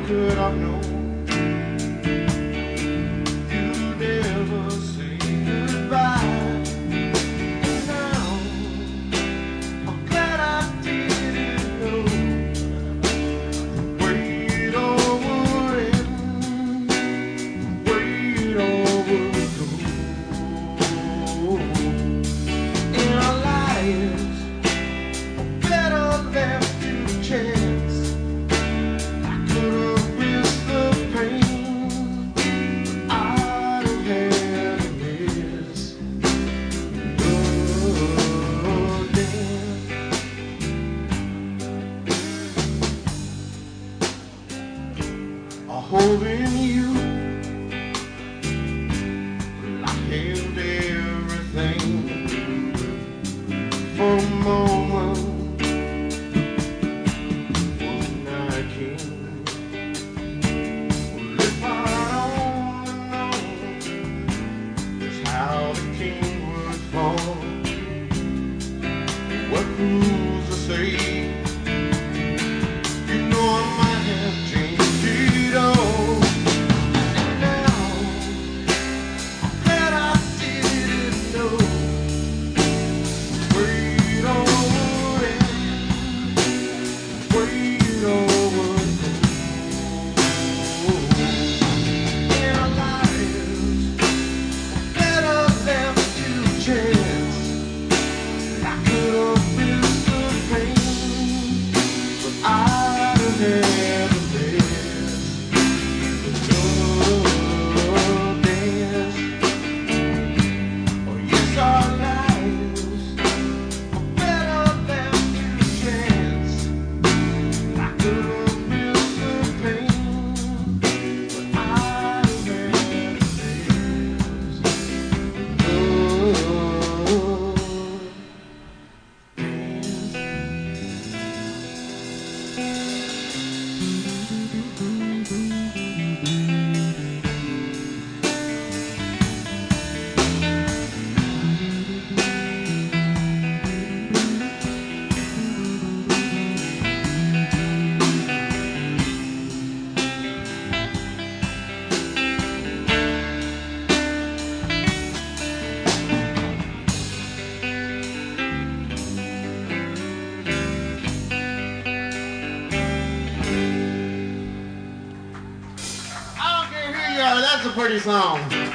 could I know you'd never say goodbye? And now I'm glad I didn't know the way it all would end, the way it all would go. In our lives, better left to chance. I could have missed the pain, but I'd have had a miss. Oh, damn. A hole in you, well, I held everything for a moment. How the king would fall, what rules to say? You know I might have changed it all, and now I'm glad I didn't know the way it all would end, the way it all would go. In our lives, better left to chance. I could have missed the pain, but I'd have had a miss. Oh, dance. Oh, yes, our lives are better left to chance. I could have missed the pain, but I'd have had a miss. I can't hear you. That's a pretty song.